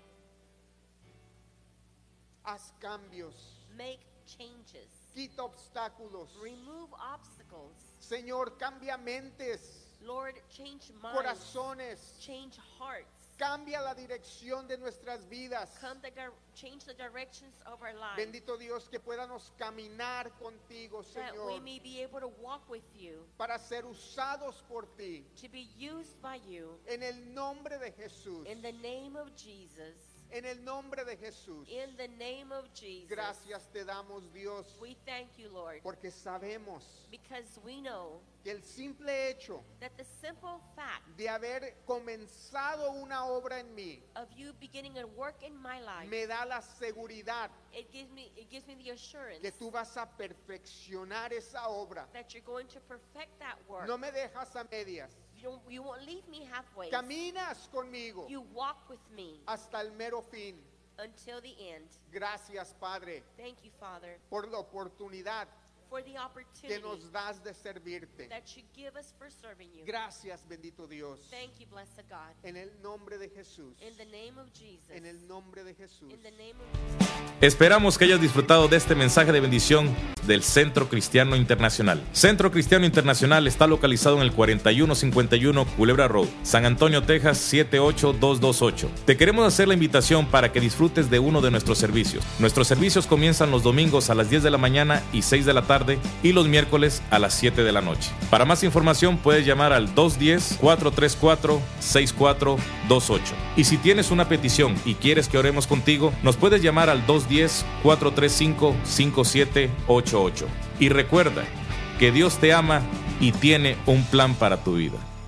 Haz cambios. make changes. Quita obstáculos. Remove obstacles. Señor, cambia mentes, Lord, change minds. corazones. Change hearts. Cambia la dirección de nuestras vidas. Come the dir- change the directions of our lives. Bendito Dios, que podamos caminar contigo, That we Señor, may be able to walk with you, para ser usados por ti. to be used by you. En el nombre de Jesús. In the name of Jesus. En el nombre de Jesús. In the name of Jesus. Gracias te damos, Dios, We thank you, Lord, porque sabemos because we know que el simple hecho that the simple fact de haber comenzado una obra en mí of you beginning a work in my life, me da la seguridad it gives me it gives me the assurance que tú vas a perfeccionar esa obra. that you're going to perfect that work. No me dejas a medias. You don't, you won't leave me halfway. Caminas conmigo You walk with me hasta el mero fin. until the end. Gracias, Padre, Thank you, Father, por la oportunidad for the que opportunity nos das de servirte. that you give us for serving you. Gracias, bendito Dios. Thank you, blessed God. En el nombre de Jesús. In the name of Jesus. En el nombre de Jesús. In the name of Jesus. Esperamos que hayas disfrutado de este mensaje de bendición del Centro Cristiano Internacional. Centro Cristiano Internacional está localizado en el cuarenta y uno cincuenta y uno Culebra Road, San Antonio, Texas siete ocho dos dos ocho. Te queremos hacer la invitación para que disfrutes de uno de nuestros servicios. Nuestros servicios comienzan los domingos a las diez de la mañana y seis de la tarde y los miércoles a las siete de la noche. Para más información puedes llamar al dos uno cero, cuatro tres cuatro, seis cuatro dos ocho. Y si tienes una petición y quieres que oremos contigo, nos puedes llamar al dos uno cero, cuatro tres cinco, cinco siete ocho ocho. Y recuerda que Dios te ama y tiene un plan para tu vida.